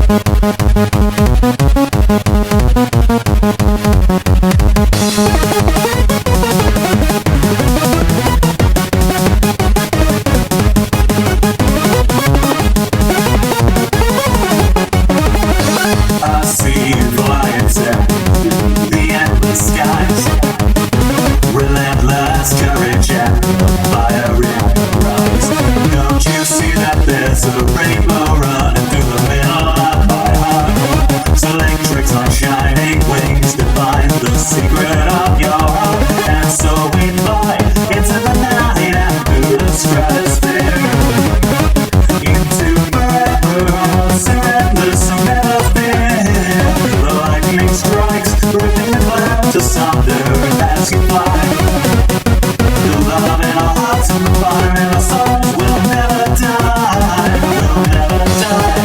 There's a rainbow running through the middle of my heart. So electrics on shining wings define the secret of your heart. And so we fly into the night and through the stratosphere, into forever, surrender, so never fear. The lightning strikes, ripping the clouds asunder as you fly. The love in our hearts and the fire in our souls will never die. Will never die.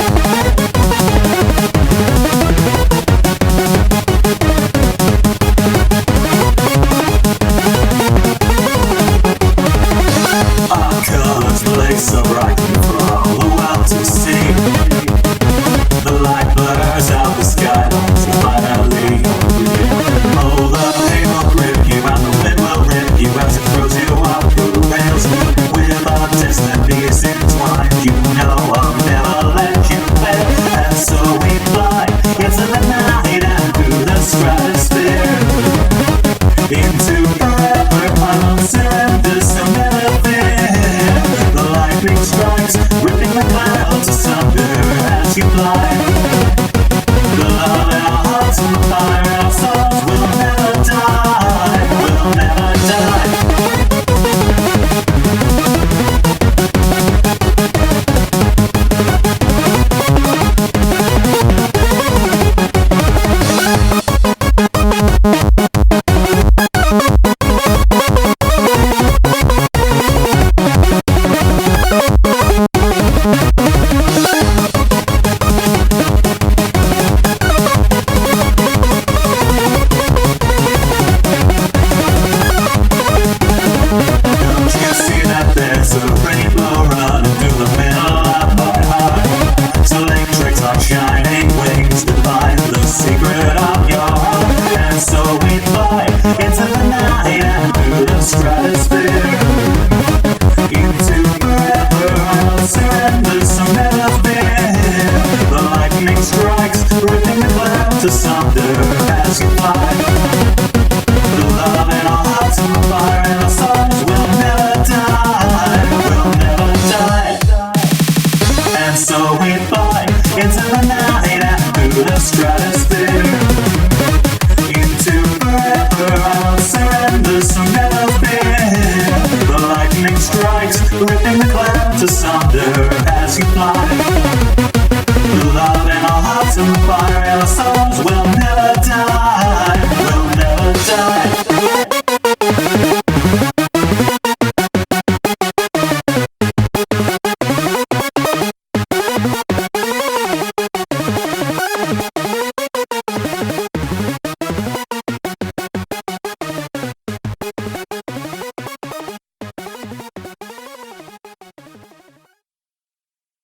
Our colors blaze so bright for all the world to see. The light blurs out the sky, so finally oh, the pain will grip you and the wind will rip you as it throws you up through the rails. With our destinies entwined, you know I'll never let you fail. And so we fly into the night and through the stratosphere, into forever, final surrender, so never fear. The lightning strikes, ripping the clouds asunder as you fly. The love in our hearts and the fire in our souls will never die, will never die. There's a rainbow running through the middle of my heart. So electrics on shining wings define the secret of your heart. And so we fly into the night and through the stratosphere, into forever, I'll surrender, so never fear. The lightning strikes, ripping the clouds asunder as you fly. The love in our hearts and the fire in our souls will never die, will never die. And so we fly into the night and through the stratosphere, into forever, I'll surrender, so never fear. The lightning strikes, ripping the clouds asunder.